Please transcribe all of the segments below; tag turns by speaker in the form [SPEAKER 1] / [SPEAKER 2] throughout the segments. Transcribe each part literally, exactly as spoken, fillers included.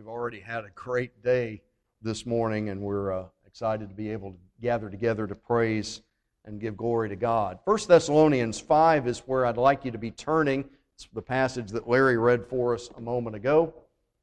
[SPEAKER 1] We've already had a great day this morning, and we're uh, excited to be able to gather together to praise and give glory to God. First Thessalonians five is where I'd like you to be turning. It's the passage that Larry read for us a moment ago.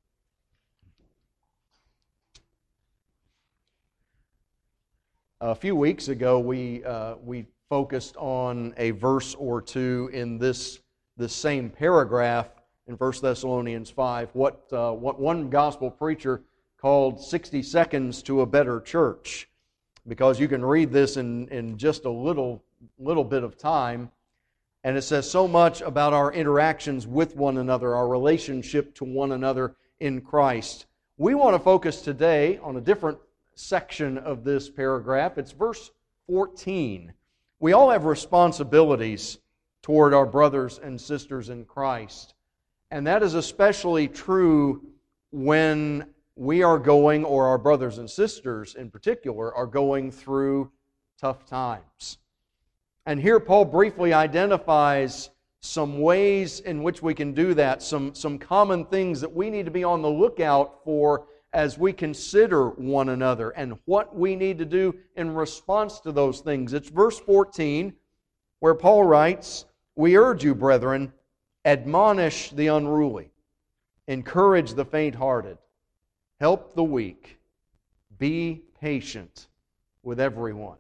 [SPEAKER 1] A few weeks ago, we uh, we focused on a verse or two in this, this same paragraph in First Thessalonians five, what uh, what one gospel preacher called sixty seconds to a better church, because you can read this in, in just a little little bit of time, and it says so much about our interactions with one another, our relationship to one another in Christ. We want to focus today on a different section of this paragraph. It's verse fourteen. We all have responsibilities toward our brothers and sisters in Christ. And that is especially true when we are going, or our brothers and sisters in particular, are going through tough times. And here Paul briefly identifies some ways in which we can do that, some, some common things that we need to be on the lookout for as we consider one another and what we need to do in response to those things. It's verse fourteen where Paul writes, "We urge you, brethren, admonish the unruly, encourage the faint-hearted, help the weak, be patient with everyone."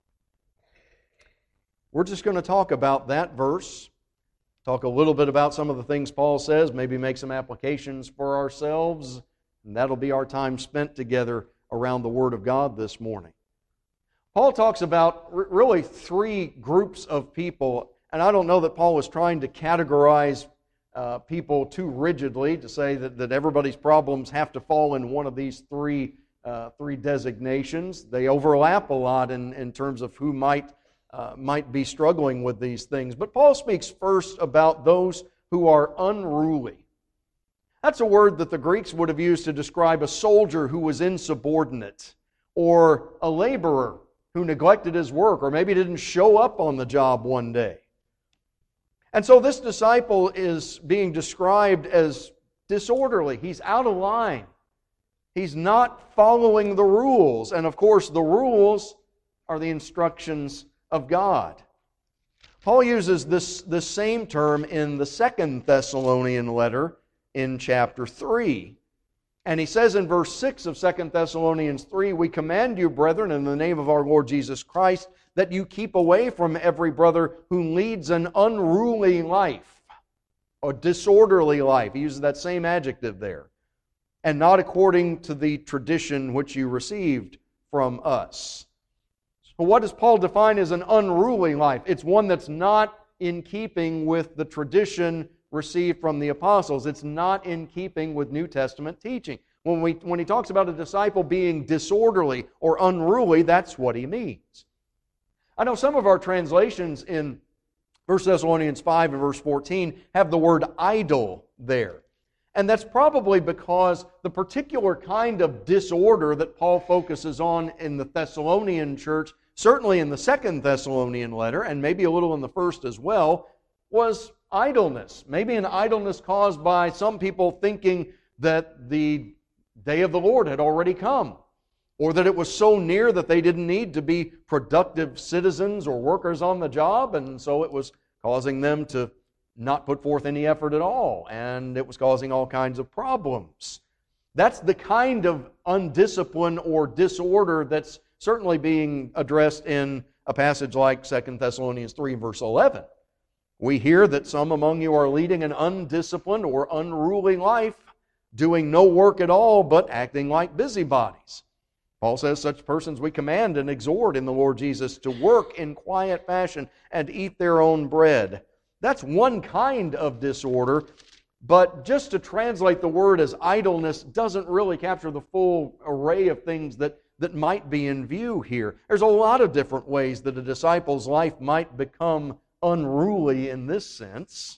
[SPEAKER 1] We're just going to talk about that verse, talk a little bit about some of the things Paul says, maybe make some applications for ourselves, and that'll be our time spent together around the Word of God this morning. Paul talks about really three groups of people. And I don't know that Paul was trying to categorize uh, people too rigidly to say that, that everybody's problems have to fall in one of these three uh, three designations. They overlap a lot in, in terms of who might, uh, might be struggling with these things. But Paul speaks first about those who are unruly. That's a word that the Greeks would have used to describe a soldier who was insubordinate, or a laborer who neglected his work, or maybe didn't show up on the job one day. And so this disciple is being described as disorderly. He's out of line. He's not following the rules. And of course, the rules are the instructions of God. Paul uses this, this same term in the Second Thessalonian letter in chapter three. And he says in verse six of Second Thessalonians three, "We command you, brethren, in the name of our Lord Jesus Christ, that you keep away from every brother who leads an unruly life," or disorderly life. He uses that same adjective there. "And not according to the tradition which you received from us." So what does Paul define as an unruly life? It's one that's not in keeping with the tradition received from the apostles. It's not in keeping with New Testament teaching. When, we, when he talks about a disciple being disorderly or unruly, that's what he means. I know some of our translations in First Thessalonians five and verse fourteen have the word idle there. And that's probably because the particular kind of disorder that Paul focuses on in the Thessalonian church, certainly in the Second Thessalonian letter, and maybe a little in the first as well, was idleness. Maybe an idleness caused by some people thinking that the day of the Lord had already come, or that it was so near that they didn't need to be productive citizens or workers on the job, and so it was causing them to not put forth any effort at all, and it was causing all kinds of problems. That's the kind of undiscipline or disorder that's certainly being addressed in a passage like Second Thessalonians three, verse eleven. We hear that some among you are leading an undisciplined or unruly life, doing no work at all, but acting like busybodies. Paul says such persons we command and exhort in the Lord Jesus to work in quiet fashion and eat their own bread. That's one kind of disorder, but just to translate the word as idleness doesn't really capture the full array of things that, that might be in view here. There's a lot of different ways that a disciple's life might become unruly in this sense.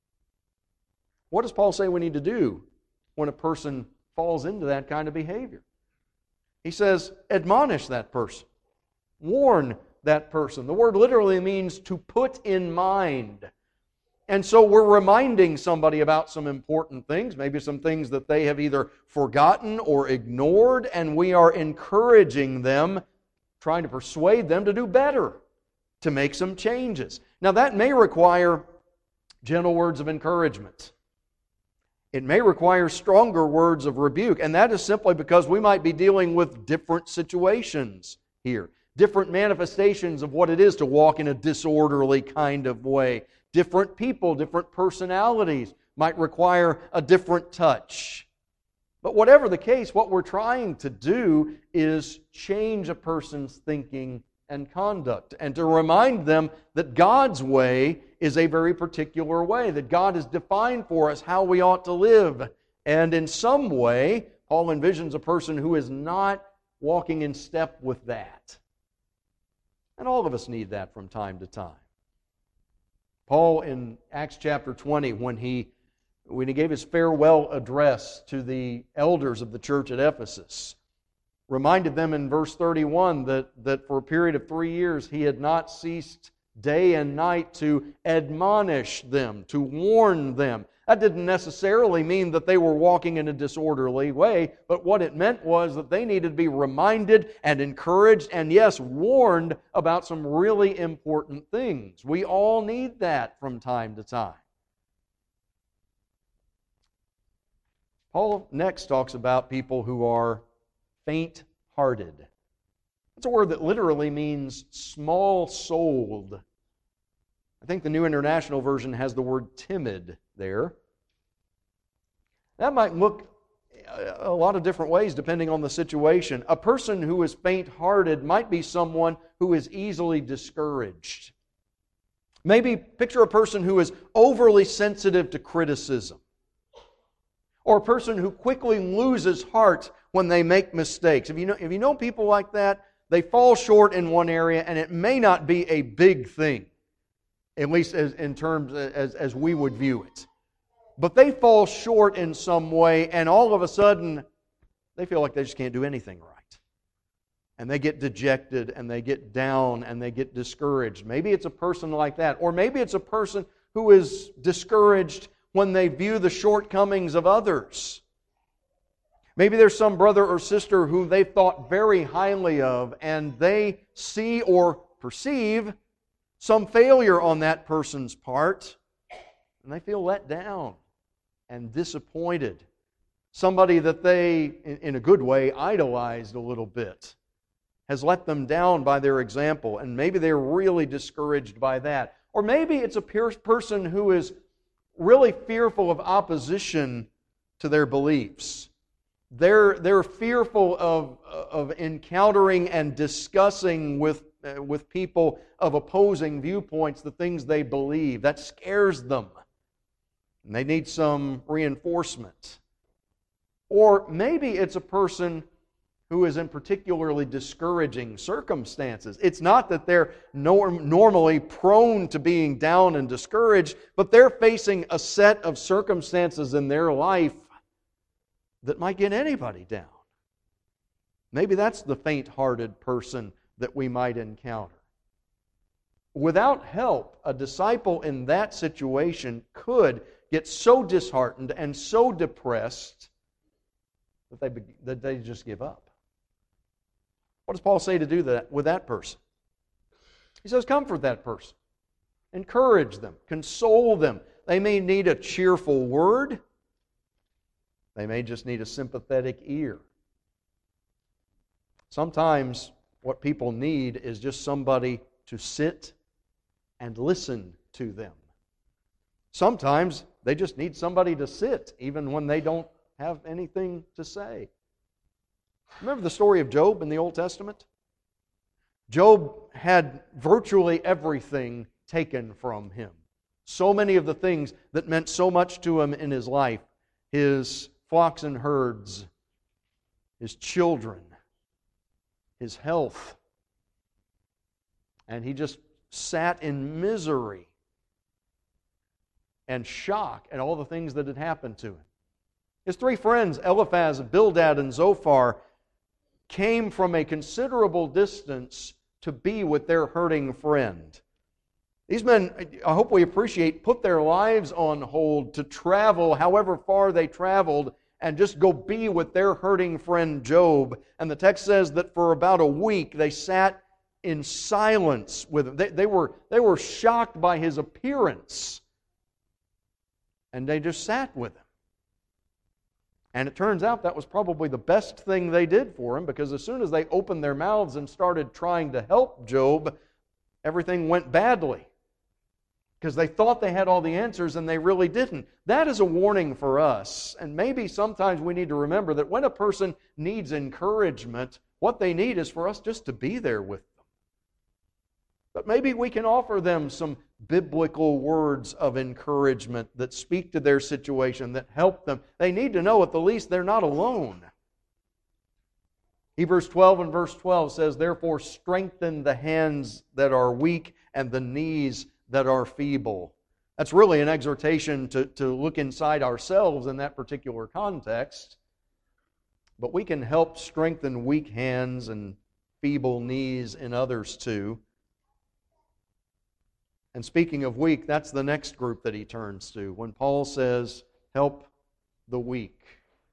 [SPEAKER 1] What does Paul say we need to do when a person falls into that kind of behavior? He says, admonish that person. Warn that person. The word literally means to put in mind. And so we're reminding somebody about some important things, maybe some things that they have either forgotten or ignored, and we are encouraging them, trying to persuade them to do better, to make some changes. Now that may require gentle words of encouragement. It may require stronger words of rebuke, and that is simply because we might be dealing with different situations here, different manifestations of what it is to walk in a disorderly kind of way. Different people, different personalities might require a different touch. But whatever the case, what we're trying to do is change a person's thinking and conduct, and to remind them that God's way is a very particular way, that God has defined for us how we ought to live. And in some way, Paul envisions a person who is not walking in step with that. And all of us need that from time to time. Paul in Acts chapter twenty, when he, when he gave his farewell address to the elders of the church at Ephesus, reminded them in verse thirty-one that, that for a period of three years he had not ceased day and night to admonish them, to warn them. That didn't necessarily mean that they were walking in a disorderly way, but what it meant was that they needed to be reminded and encouraged and, yes, warned about some really important things. We all need that from time to time. Paul next talks about people who are faint-hearted. It's a word that literally means small-souled. I think the New International Version has the word timid there. That might look a lot of different ways depending on the situation. A person who is faint-hearted might be someone who is easily discouraged. Maybe picture a person who is overly sensitive to criticism, or a person who quickly loses heart when they make mistakes. If you know, if you know people like that, they fall short in one area, and it may not be a big thing, at least as, in terms as, as we would view it. But they fall short in some way, and all of a sudden, they feel like they just can't do anything right. And they get dejected, and they get down, and they get discouraged. Maybe it's a person like that. Or maybe it's a person who is discouraged when they view the shortcomings of others. Maybe there's some brother or sister who they thought very highly of, and they see or perceive some failure on that person's part, and they feel let down and disappointed. Somebody that they, in a good way, idolized a little bit has let them down by their example, and maybe they're really discouraged by that. Or maybe it's a person who is really fearful of opposition to their beliefs. They're, they're fearful of, of encountering and discussing with, uh, with people of opposing viewpoints the things they believe. That scares them. And they need some reinforcement. Or maybe it's a person who is in particularly discouraging circumstances. It's not that they're norm- normally prone to being down and discouraged, but they're facing a set of circumstances in their life that might get anybody down. Maybe that's the faint-hearted person that we might encounter. Without help, a disciple in that situation could get so disheartened and so depressed that they, that they just give up. What does Paul say to do that with that person? He says, comfort that person. Encourage them. Console them. They may need a cheerful word. They may just need a sympathetic ear. Sometimes what people need is just somebody to sit and listen to them. Sometimes they just need somebody to sit, even when they don't have anything to say. Remember the story of Job in the Old Testament? Job had virtually everything taken from him. So many of the things that meant so much to him in his life. His flocks and herds, his children, his health. And he just sat in misery and shock at all the things that had happened to him. His three friends, Eliphaz, Bildad, and Zophar, came from a considerable distance to be with their hurting friend. These men, I hope we appreciate, put their lives on hold to travel however far they traveled and just go be with their hurting friend Job. And the text says that for about a week they sat in silence with him. They, they, were, they were shocked by his appearance. And they just sat with him. And it turns out that was probably the best thing they did for him, because as soon as they opened their mouths and started trying to help Job, everything went badly. Because they thought they had all the answers and they really didn't. That is a warning for us. And maybe sometimes we need to remember that when a person needs encouragement, what they need is for us just to be there with them. But maybe we can offer them some biblical words of encouragement that speak to their situation, that help them. They need to know at the least they're not alone. Hebrews twelve and verse twelve says, "Therefore strengthen the hands that are weak and the knees that are feeble." That's really an exhortation to, to look inside ourselves in that particular context. But we can help strengthen weak hands and feeble knees in others too. And speaking of weak, that's the next group that he turns to when Paul says, help the weak.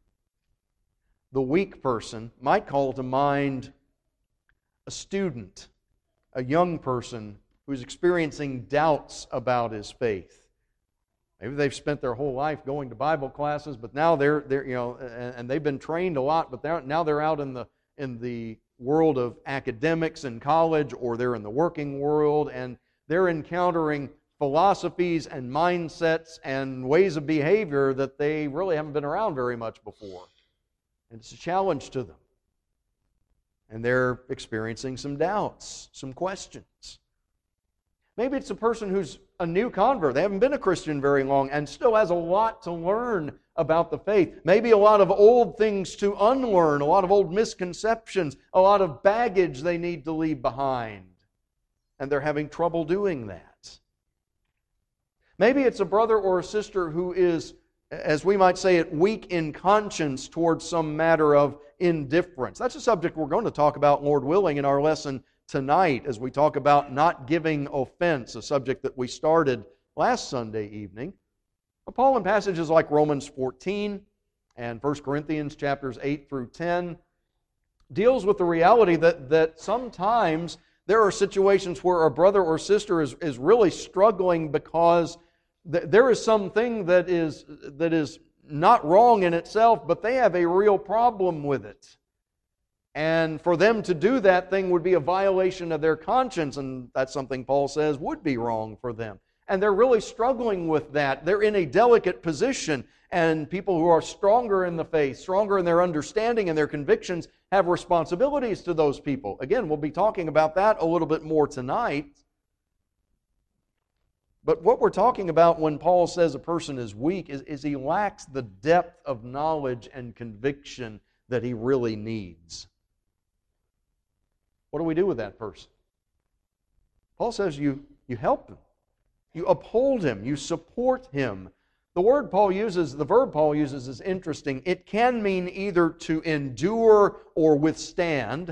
[SPEAKER 1] The weak person might call to mind a student, a young person who's experiencing doubts about his faith. Maybe they've spent their whole life going to Bible classes, but now they're, they're you know, and, and they've been trained a lot, but they're, now they're out in the in the world of academics and college, or they're in the working world, and they're encountering philosophies and mindsets and ways of behavior that they really haven't been around very much before. And it's a challenge to them. And they're experiencing some doubts, some questions. Maybe it's a person who's a new convert. They haven't been a Christian very long and still has a lot to learn about the faith. Maybe a lot of old things to unlearn, a lot of old misconceptions, a lot of baggage they need to leave behind. And they're having trouble doing that. Maybe it's a brother or a sister who is, as we might say it, weak in conscience towards some matter of indifference. That's a subject we're going to talk about, Lord willing, in our lesson tonight as we talk about not giving offense, a subject that we started last Sunday evening. But Paul in passages like Romans fourteen and First Corinthians chapters eight through ten deals with the reality that, that sometimes there are situations where a brother or sister is, is really struggling because th- there is something that is, that is not wrong in itself, but they have a real problem with it. And for them to do that thing would be a violation of their conscience, and that's something Paul says would be wrong for them. And they're really struggling with that. They're in a delicate position, and people who are stronger in the faith, stronger in their understanding and their convictions, have responsibilities to those people. Again, we'll be talking about that a little bit more tonight. But what we're talking about when Paul says a person is weak is, is he lacks the depth of knowledge and conviction that he really needs. What do we do with that person? Paul says you, you help him. You uphold him. You support him. The word Paul uses, the verb Paul uses is interesting. It can mean either to endure or withstand,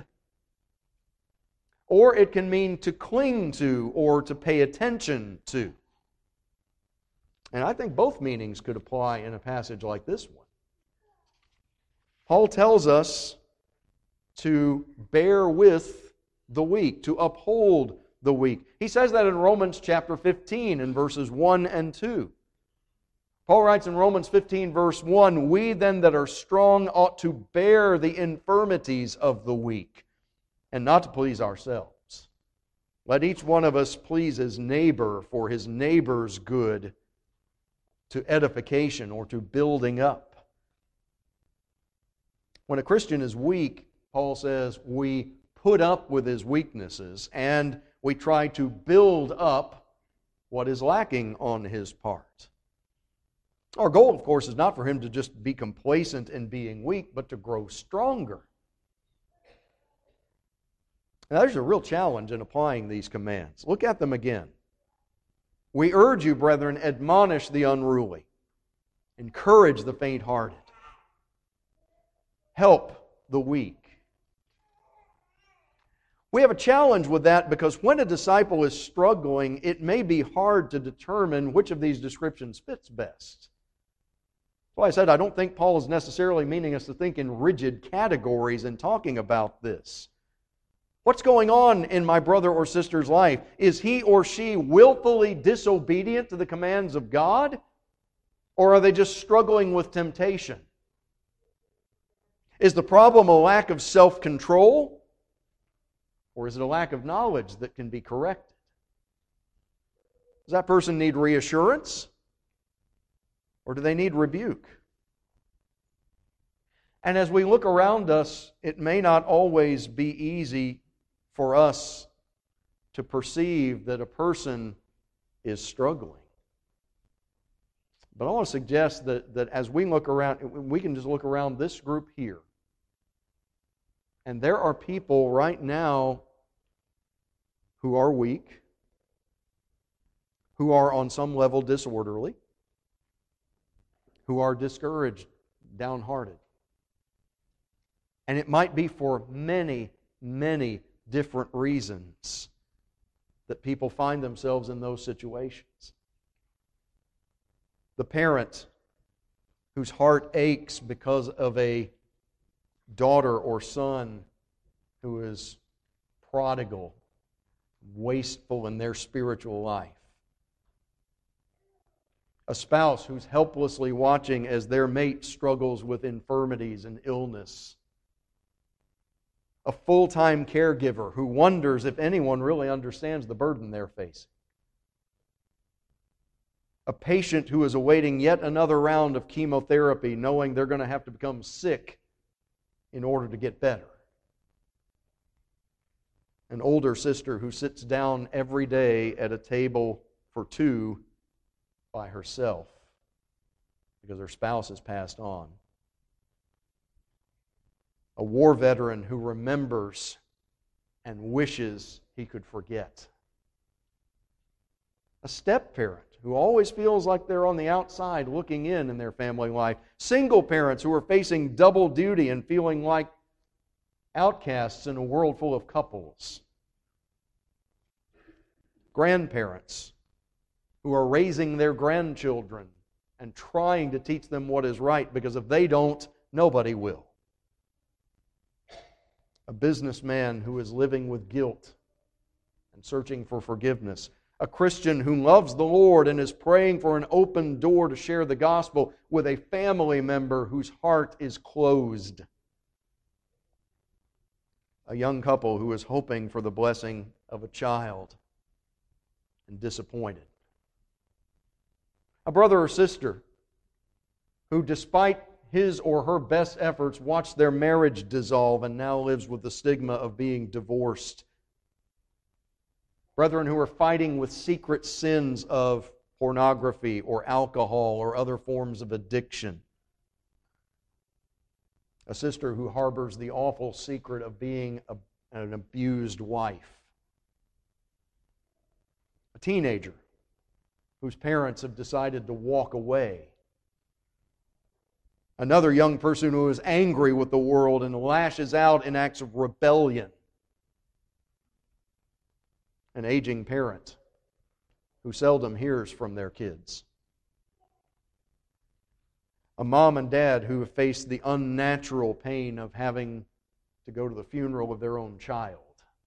[SPEAKER 1] or it can mean to cling to or to pay attention to. And I think both meanings could apply in a passage like this one. Paul tells us to bear with the weak, to uphold the weak. He says that in Romans chapter fifteen in verses one and two. Paul writes in Romans fifteen verse one, "We then that are strong ought to bear the infirmities of the weak, and not to please ourselves. Let each one of us please his neighbor for his neighbor's good, to edification or to building up." When a Christian is weak, Paul says, we put up with his weaknesses and we try to build up what is lacking on his part. Our goal, of course, is not for him to just be complacent in being weak, but to grow stronger. Now, there's a real challenge in applying these commands. Look at them again. "We urge you, brethren, admonish the unruly, encourage the faint-hearted, help the weak." We have a challenge with that because when a disciple is struggling, it may be hard to determine which of these descriptions fits best. That's why I said I don't think Paul is necessarily meaning us to think in rigid categories in talking about this. What's going on in my brother or sister's life? Is he or she willfully disobedient to the commands of God? Or are they just struggling with temptation? Is the problem a lack of self-control? Or is it a lack of knowledge that can be corrected? Does that person need reassurance? Or do they need rebuke? And as we look around us, it may not always be easy for us to perceive that a person is struggling. But I want to suggest that, that as we look around, we can just look around this group here. And there are people right now who are weak, who are on some level disorderly, who are discouraged, downhearted. And it might be for many, many different reasons that people find themselves in those situations. The parent whose heart aches because of a daughter or son who is prodigal, wasteful in their spiritual life. A spouse who's helplessly watching as their mate struggles with infirmities and illness. A full-time caregiver who wonders if anyone really understands the burden they're facing. A patient who is awaiting yet another round of chemotherapy, knowing they're going to have to become sick in order to get better. An older sister who sits down every day at a table for two by herself because her spouse has passed on. A war veteran who remembers and wishes he could forget. A step-parent who always feels like they're on the outside looking in in their family life. Single parents who are facing double duty and feeling like outcasts in a world full of couples. Grandparents who are raising their grandchildren and trying to teach them what is right, because if they don't, nobody will. A businessman who is living with guilt and searching for forgiveness. A Christian who loves the Lord and is praying for an open door to share the gospel with a family member whose heart is closed. A young couple who is hoping for the blessing of a child and disappointed. A brother or sister who, despite his or her best efforts, watched their marriage dissolve and now lives with the stigma of being divorced. Brethren who are fighting with secret sins of pornography or alcohol or other forms of addiction. A sister who harbors the awful secret of being a, an abused wife. A teenager whose parents have decided to walk away. Another young person who is angry with the world and lashes out in acts of rebellion. An aging parent who seldom hears from their kids. A mom and dad who have faced the unnatural pain of having to go to the funeral of their own child.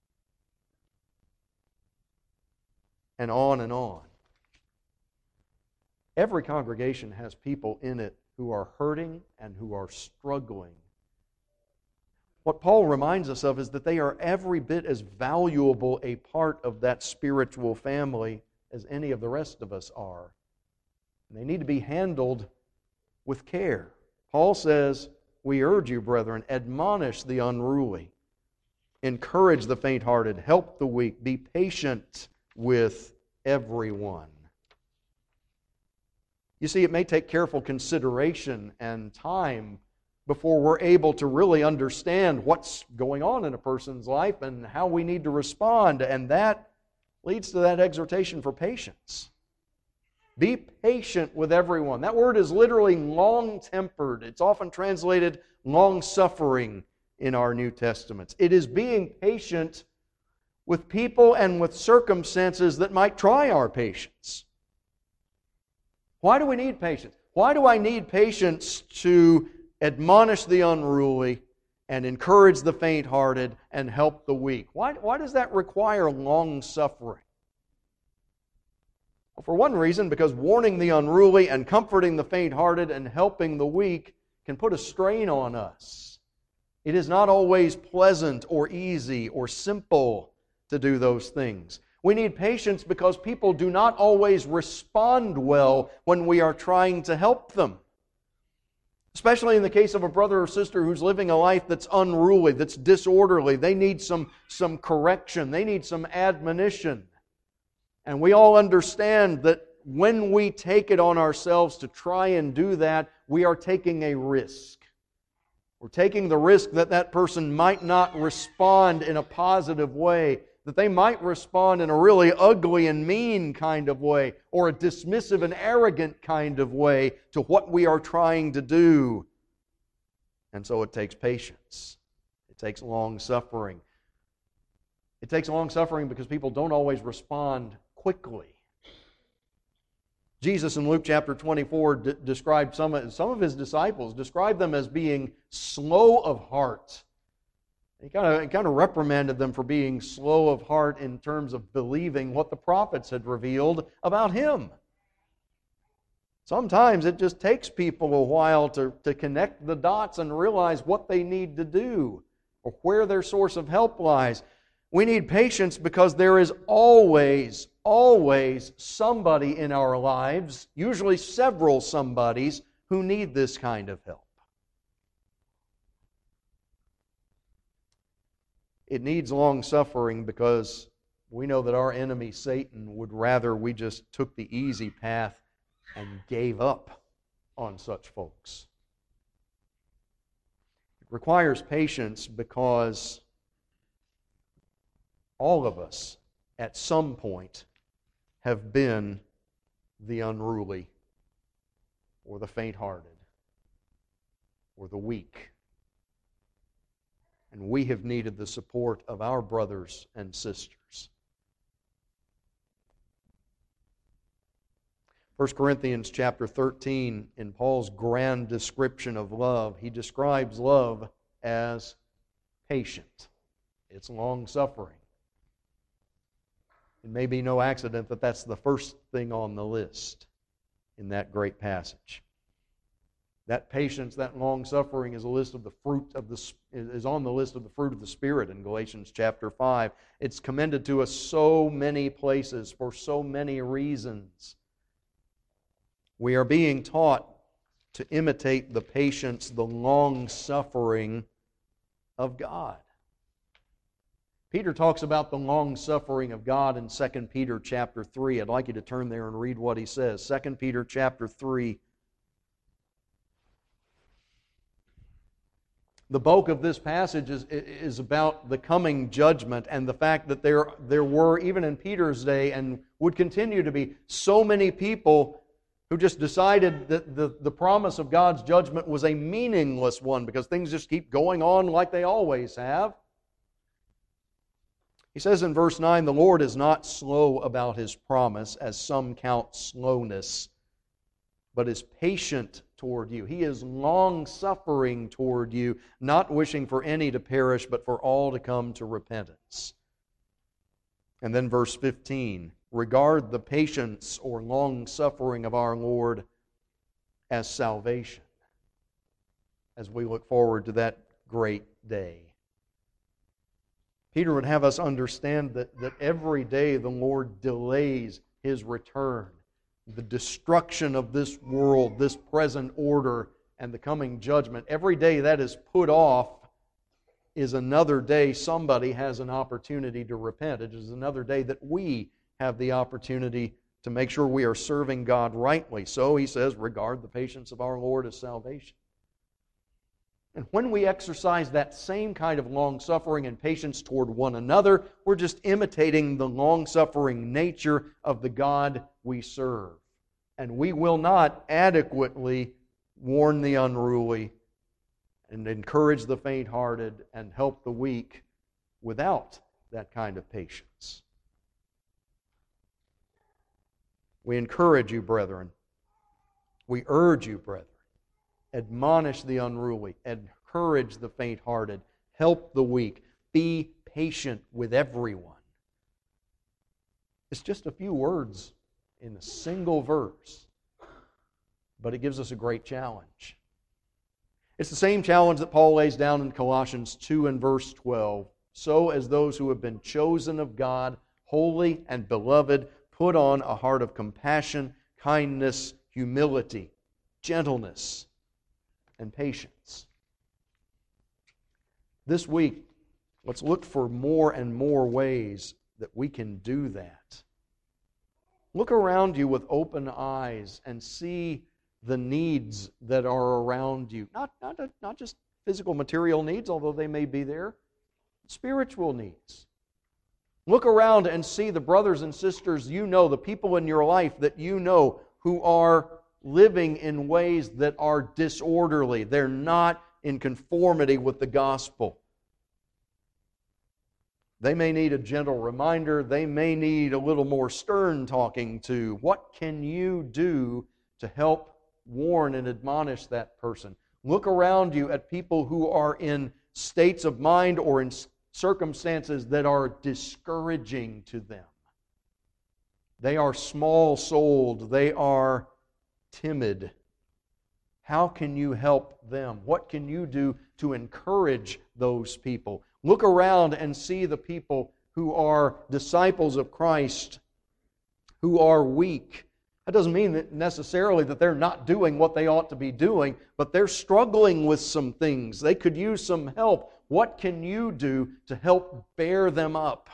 [SPEAKER 1] And on and on. Every congregation has people in it who are hurting and who are struggling. What Paul reminds us of is that they are every bit as valuable a part of that spiritual family as any of the rest of us are. And they need to be handled with care. Paul says, we urge you, brethren, admonish the unruly, encourage the faint-hearted, help the weak, be patient with everyone. You see, it may take careful consideration and time before we're able to really understand what's going on in a person's life and how we need to respond. And that leads to that exhortation for patience. Be patient with everyone. That word is literally long-tempered. It's often translated long-suffering in our New Testaments. It is being patient with people and with circumstances that might try our patience. Why do we need patience? Why do I need patience to admonish the unruly and encourage the faint-hearted and help the weak? Why, why does that require long-suffering? Well, for one reason, because warning the unruly and comforting the faint-hearted and helping the weak can put a strain on us. It is not always pleasant or easy or simple to do those things. We need patience because people do not always respond well when we are trying to help them. Especially in the case of a brother or sister who's living a life that's unruly, that's disorderly. They need some, some correction. They need some admonition. And we all understand that when we take it on ourselves to try and do that, we are taking a risk. We're taking the risk that that person might not respond in a positive way, that they might respond in a really ugly and mean kind of way, or a dismissive and arrogant kind of way to what we are trying to do. And so it takes patience. It takes long suffering. It takes long suffering because people don't always respond quickly. Jesus in Luke chapter twenty-four d- described some of, some of His disciples, described them as being slow of heart. He kind of, he kind of reprimanded them for being slow of heart in terms of believing what the prophets had revealed about Him. Sometimes it just takes people a while to, to connect the dots and realize what they need to do or where their source of help lies. We need patience because there is always, always somebody in our lives, usually several somebodies, who need this kind of help. It needs long suffering because we know that our enemy, Satan, would rather we just took the easy path and gave up on such folks. It requires patience because all of us, at some point, have been the unruly, or the faint-hearted, or the weak. And we have needed the support of our brothers and sisters. First Corinthians chapter thirteen, in Paul's grand description of love, he describes love as patient. It's long-suffering. It may be no accident that that's the first thing on the list in that great passage. That patience, that long-suffering is a list of the fruit of the is on the list of the fruit of the Spirit in Galatians chapter five. It's commended to us so many places for so many reasons. We are being taught to imitate the patience, the long-suffering of God. Peter talks about the long-suffering of God in Second Peter chapter three. I'd like you to turn there and read what he says. Second Peter chapter three. The bulk of this passage is, is about the coming judgment and the fact that there, there were, even in Peter's day, and would continue to be, so many people who just decided that the, the promise of God's judgment was a meaningless one because things just keep going on like they always have. He says in verse nine, "The Lord is not slow about His promise, as some count slowness, but is patient toward you. He is long-suffering toward you, not wishing for any to perish, but for all to come to repentance." And then verse fifteen, "Regard the patience or long-suffering of our Lord as salvation," as we look forward to that great day. Peter would have us understand that, that every day the Lord delays His return. The destruction of this world, this present order, and the coming judgment, every day that is put off is another day somebody has an opportunity to repent. It is another day that we have the opportunity to make sure we are serving God rightly. So he says, regard the patience of our Lord as salvation. And when we exercise that same kind of long-suffering and patience toward one another, we're just imitating the long-suffering nature of the God we serve. And we will not adequately warn the unruly and encourage the faint-hearted and help the weak without that kind of patience. We encourage you, brethren. We urge you, brethren. Admonish the unruly. Encourage the faint-hearted. Help the weak. Be patient with everyone. It's just a few words in a single verse, but it gives us a great challenge. It's the same challenge that Paul lays down in Colossians two and verse twelve. So as those who have been chosen of God, holy and beloved, put on a heart of compassion, kindness, humility, gentleness, and patience. This week, let's look for more and more ways that we can do that. Look around you with open eyes and see the needs that are around you. Not, not, not just physical, material needs, although they may be there. Spiritual needs. Look around and see the brothers and sisters you know, the people in your life that you know who are living in ways that are disorderly. They're not in conformity with the gospel. They may need a gentle reminder. They may need a little more stern talking to. What can you do to help warn and admonish that person? Look around you at people who are in states of mind or in circumstances that are discouraging to them. They are small-souled. They are timid. How can you help them? What can you do to encourage those people? Look around and see the people who are disciples of Christ, who are weak. That doesn't mean that necessarily that they're not doing what they ought to be doing, but they're struggling with some things. They could use some help. What can you do to help bear them up?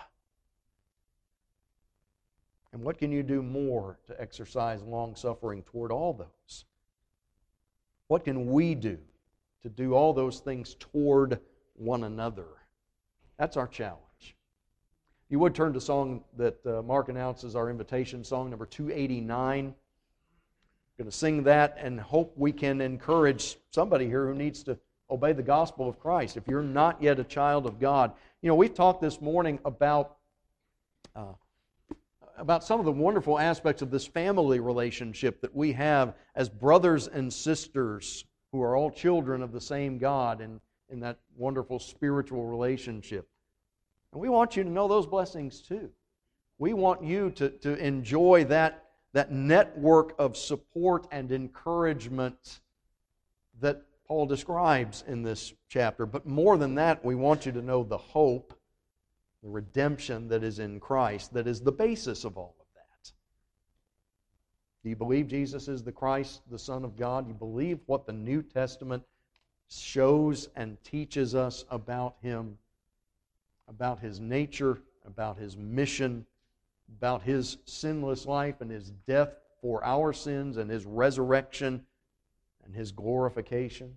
[SPEAKER 1] And what can you do more to exercise long-suffering toward all those? What can we do to do all those things toward one another? That's our challenge. You would turn to song that uh, Mark announces, our invitation song, number two eighty-nine. I'm going to sing that and hope we can encourage somebody here who needs to obey the gospel of Christ. If you're not yet a child of God, you know, we've talked this morning about uh, about some of the wonderful aspects of this family relationship that we have as brothers and sisters who are all children of the same God and in that wonderful spiritual relationship. And we want you to know those blessings too. We want you to, to enjoy that, that network of support and encouragement that Paul describes in this chapter. But more than that, we want you to know the hope, the redemption that is in Christ, that is the basis of all of that. Do you believe Jesus is the Christ, the Son of God? Do you believe what the New Testament shows and teaches us about Him, about His nature, about His mission, about His sinless life and His death for our sins and His resurrection and His glorification?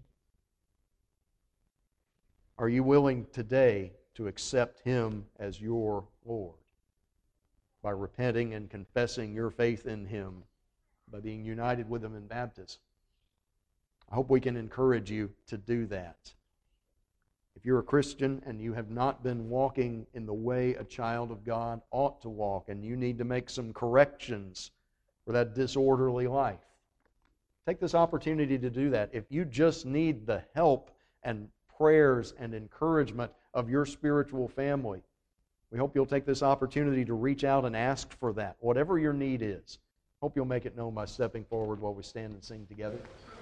[SPEAKER 1] Are you willing today to accept Him as your Lord by repenting and confessing your faith in Him, by being united with Him in baptism? I hope we can encourage you to do that. If you're a Christian and you have not been walking in the way a child of God ought to walk, and you need to make some corrections for that disorderly life, take this opportunity to do that. If you just need the help and prayers and encouragement of your spiritual family, we hope you'll take this opportunity to reach out and ask for that. Whatever your need is, hope you'll make it known by stepping forward while we stand and sing together.